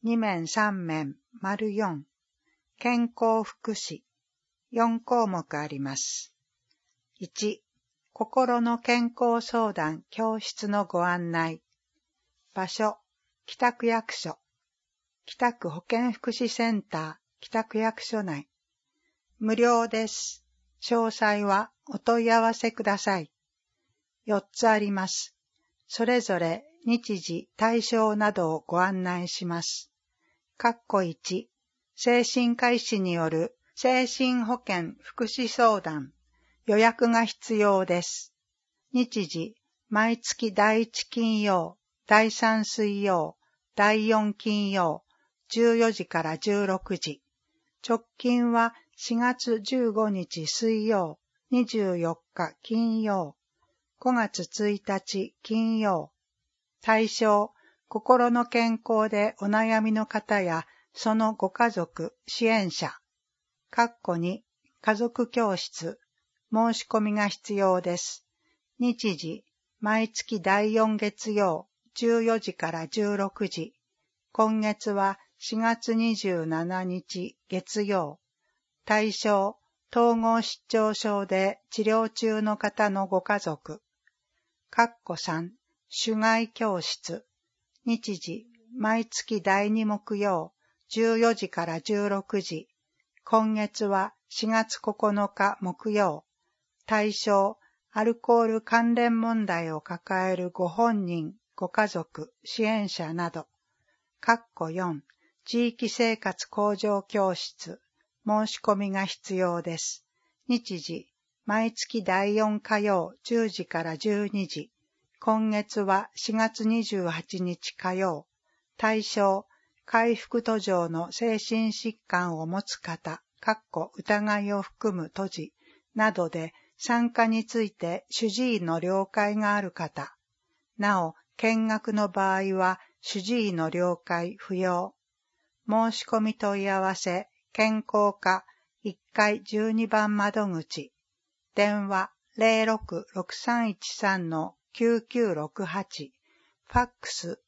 2面3面 �4 健康福祉4項目あります。1、心の健康相談教室のご案内。場所、北区役所、北区保健福祉センター、北区役所内。無料です。詳細はお問い合わせください。4つあります。それぞれ日時、対象などをご案内します。1、精神科医師による精神保健福祉相談。予約が必要です。日時、毎月第1金曜、第3水曜、第4金曜、14時から16時。直近は4月15日水曜、24日金曜、5月1日金曜。対象、心の健康でお悩みの方やそのご家族、支援者。2、家族教室。申し込みが必要です。日時、毎月第4月曜、14時から16時。今月は4月27日月曜。対象、統合失調症で治療中の方のご家族。3、主外教室。日時、毎月第2木曜、14時から16時。今月は4月9日木曜。対象、アルコール関連問題を抱えるご本人、ご家族、支援者など。4、地域生活向上教室。申し込みが必要です。日時、毎月第4火曜10時から12時。今月は4月28日火曜。対象、回復途上の精神疾患を持つ方、疑いを含む途時などで参加について主治医の了解がある方。なお、見学の場合は主治医の了解不要。申し込み問い合わせ、健康課1階12番窓口。電話066313-9968。ファックス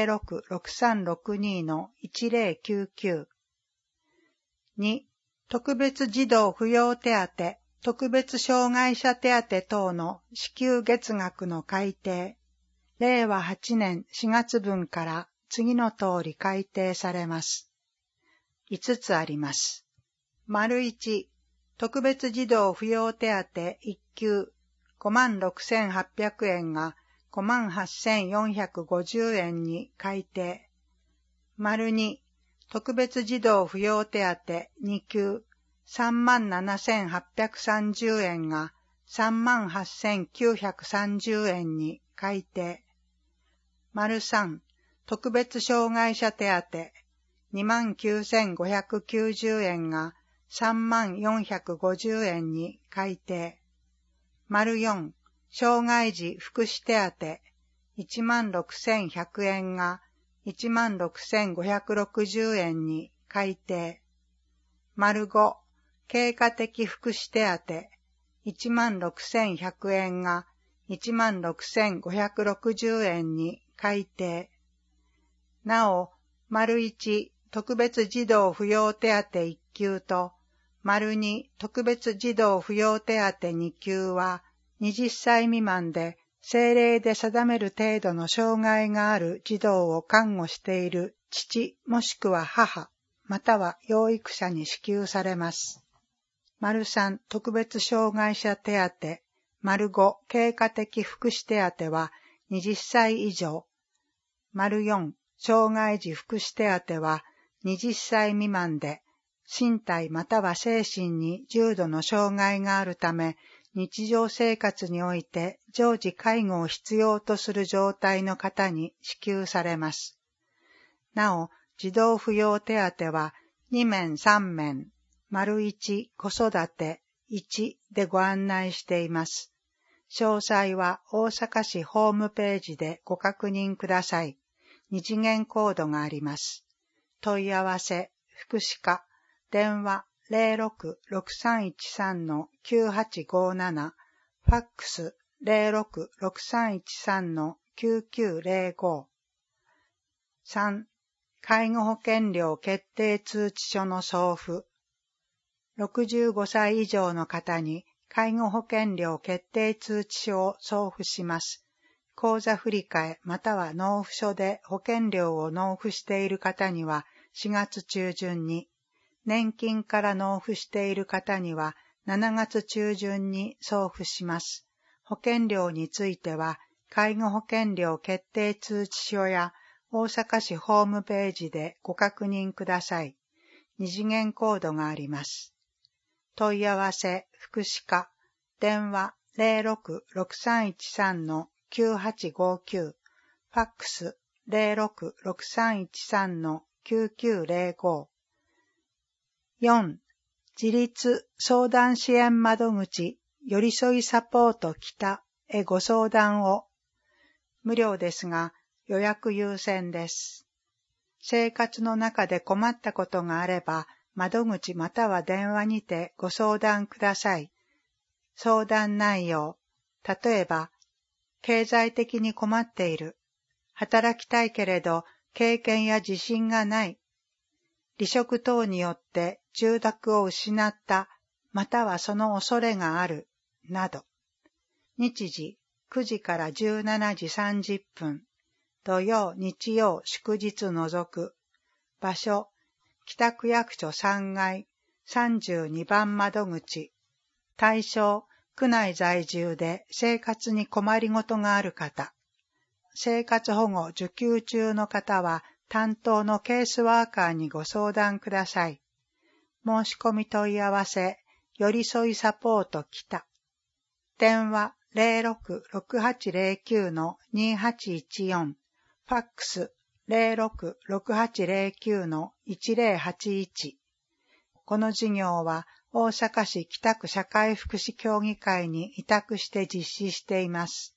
066362-1099。2、特別児童扶養手当、特別障害者手当等の支給月額の改定。令和8年4月分から次の通り改定されます。5つあります。1、特別児童扶養手当1級 56,800 円が 58,450 円に改定。2、特別児童扶養手当2級 37,830 円が 38,930 円に改定。3、特別障害者手当 29,590 円が 34,450 円に改定。4、障害児福祉手当 16,100 円が 16,560 円に改定。5、経過的福祉手当 16,100 円が 16,560 円に改定。なお、1、特別児童扶養手当1級と、2、特別児童扶養手当2級は、20歳未満で政令で定める程度の障害がある児童を看護している父もしくは母、または養育者に支給されます。3、特別障害者手当、5、経過的福祉手当は20歳以上。4、障害児福祉手当は20歳未満で、身体または精神に重度の障害があるため、日常生活において常時介護を必要とする状態の方に支給されます。なお、児童扶養手当は2面3面、1子育て1でご案内しています。詳細は大阪市ホームページでご確認ください。2次元コードがあります。問い合わせ、福祉課、電話066313-9857、ファックス066313-9905。3、 介護保険料決定通知書の送付。65歳以上の方に介護保険料決定通知書を送付します。口座振替または納付書で保険料を納付している方には4月中旬に、年金から納付している方には7月中旬に送付します。保険料については、介護保険料決定通知書や大阪市ホームページでご確認ください。2次元コードがあります。問い合わせ、福祉課、電話 066313-9859、ファックス 066313-9905。4. 自立相談支援窓口よりそいサポート北へご相談を。無料ですが予約優先です。生活の中で困ったことがあれば窓口または電話にてご相談ください。相談内容、例えば、経済的に困っている、働きたいけれど経験や自信がない、離職等によって住宅を失った、またはその恐れがある、など。日時9時から17時30分、土曜、日曜、祝日除く。場所、北区役所3階32番窓口。対象、区内在住で生活に困りごとがある方。生活保護受給中の方は担当のケースワーカーにご相談ください。申し込み問い合わせ、よりそいサポート北。電話066809-2814、ファックス066809-1081。この事業は大阪市北区社会福祉協議会に委託して実施しています。